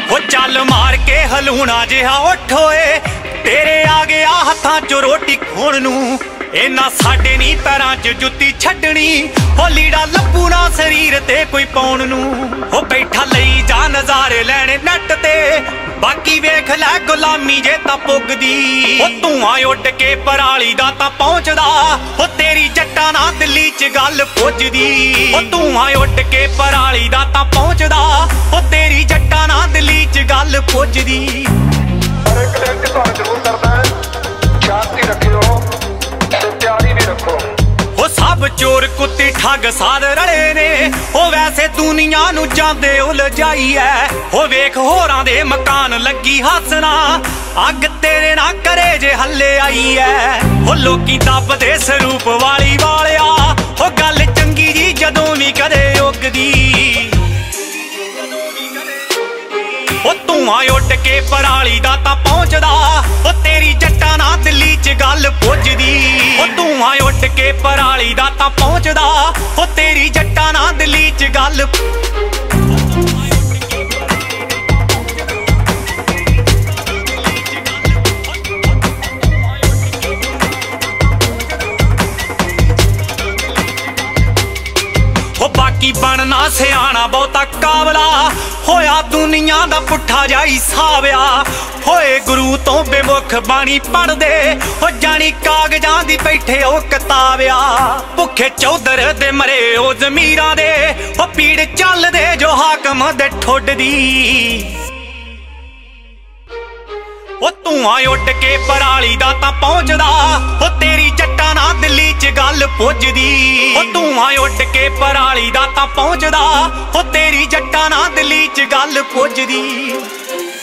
हो चल मार के हलूना जिहा उठ होए तेरे आ गया हत्थां चो रोटी खोण नूं इन्ना साडे नी पैरां च जुत्ती छड्डनी हो लीड़ा लब्बू ना शरीर ते कोई पाउण नूं हो बैठा लई जा नज़ारे लैणे नैट ते बाकी वेख लै गुलामी जे तां पुगदी हो धुआं उड के पराली दा तां पहुंचदा हो तेरी जट्टा ना दिल्ली च गल पुजदी हो धुआं उड के पराली दा तां पहुंचदा हो तेरी जट्टा ना दिल्ली च गल पुजदी जरूर करना है शांति रखियो तैयारी भी रखो हो सब चोर कुत्ते ठग साध रले ने हो वैसे दुनिया नू जांदे उलझाई है हो वेख होरां दे मकान लगी हसना अग तेरे ना करे जे हल्ले आई है हो लोकी दबदे सरूप वाली वालिया हो गल चंगी जी जदों भी कदे उगदी हो धुआं उड के पराली दा तां पहुंचदा हो तेरी जट्टा ना दिल्ली च गल पुजदी हो धुआं उड के पराली दा तां पहुंचदा हो तेरी जट्टा ना दिल्ली च गल हो बाकी बनना सियाना बहुता काबला होया दुनिया दा पुट्ठा जाई साविया होए गुरु तो बेमुख बाणी पढ़दे हो जानी कागजां दी बैठे ओ किताबिया भुखे चौधर दे मरे ओ जमीरां दे हो पीड़ चलदे जो हाकम दे ठुड दी हो धुआं उड के पराली दा तां पहुंचदा हो तेरी जट्टा ना दिल्ली च गल पुजदी हो धुआं उड के पराली दा तां पहुंचदा हो तेरी जट्टा ना दिल्ली च गल पुजदी।